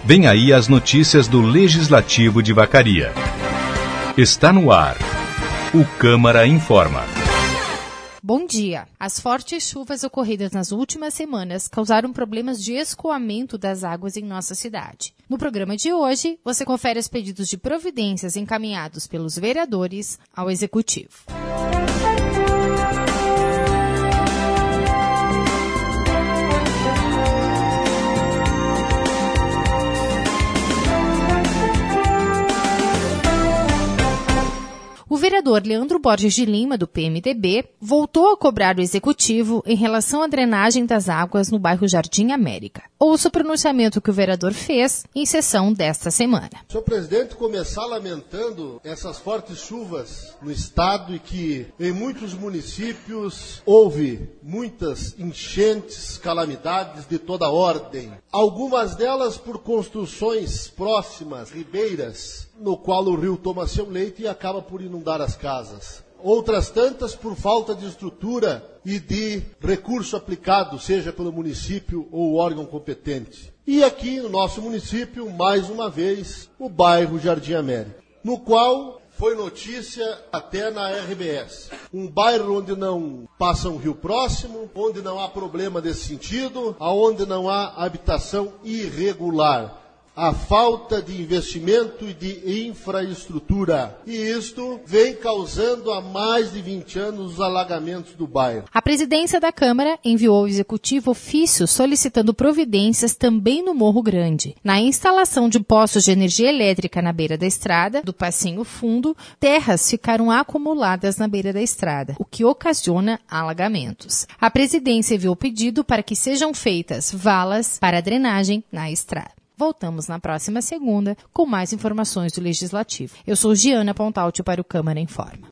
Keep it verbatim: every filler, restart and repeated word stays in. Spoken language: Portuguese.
Vem aí as notícias do Legislativo de Vacaria. Está no ar. O Câmara Informa. Bom dia. As fortes chuvas ocorridas nas últimas semanas causaram problemas de escoamento das águas em nossa cidade. No programa de hoje, você confere os pedidos de providências encaminhados pelos vereadores ao Executivo. O vereador Leandro Borges de Lima, do P M D B, voltou a cobrar o Executivo em relação à drenagem das águas no bairro Jardim América. Ouça o pronunciamento que o vereador fez em sessão desta semana. Senhor presidente, começar lamentando essas fortes chuvas no estado e que em muitos municípios houve muitas enchentes, calamidades de toda ordem. Algumas delas por construções próximas, ribeiras, no qual o rio toma seu leito e acaba por inundar as casas. Outras tantas por falta de estrutura e de recurso aplicado, seja pelo município ou o órgão competente. E aqui no nosso município, mais uma vez, o bairro Jardim América, no qual foi notícia até na R B S. Um bairro onde não passa um rio próximo, onde não há problema desse sentido, onde não há habitação irregular. A falta de investimento e de infraestrutura. E isto vem causando há mais de vinte anos os alagamentos do bairro. A presidência da Câmara enviou ao Executivo ofício solicitando providências também no Morro Grande. Na instalação de postos de energia elétrica na beira da estrada, do Passinho Fundo, terras ficaram acumuladas na beira da estrada, o que ocasiona alagamentos. A presidência enviou pedido para que sejam feitas valas para drenagem na estrada. Voltamos na próxima segunda com mais informações do Legislativo. Eu sou Giana Pontalti para o Câmara Informa.